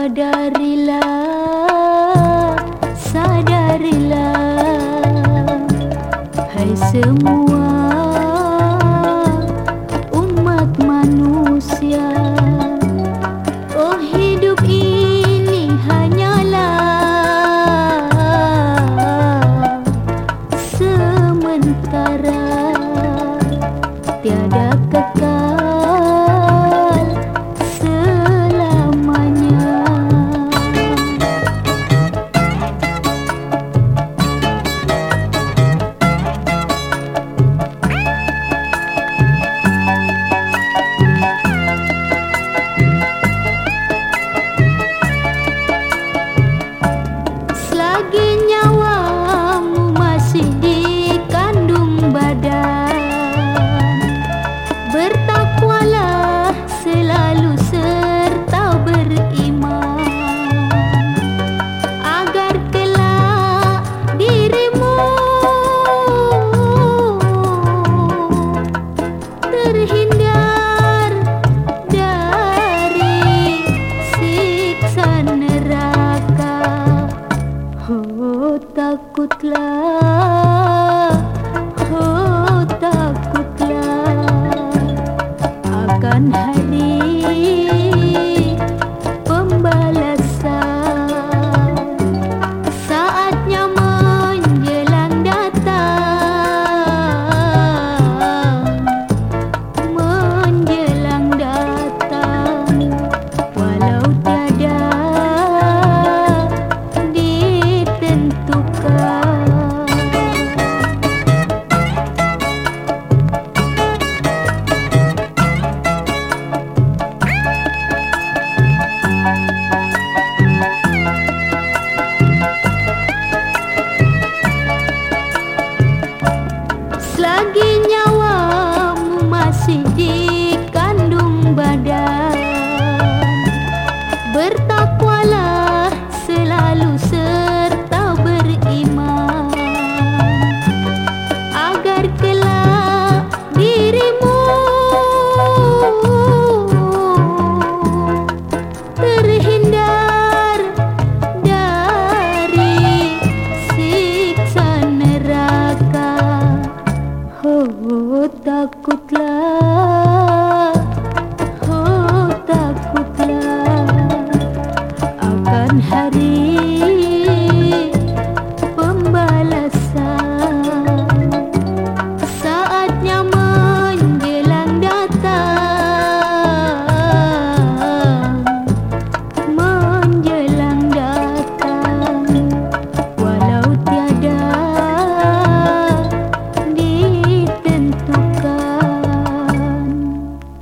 Sadarilah, sadarilah, hai semua umat manusia. Oh, hidup ini hanyalah sementara, tiada kekal selamanya. Selagi nyawamu masih di kandung badan, bertakwalah selalu serta beriman, agar kelak dirimu terhindar dari siksa neraka. Oh, takutlah, oh, takutlah akan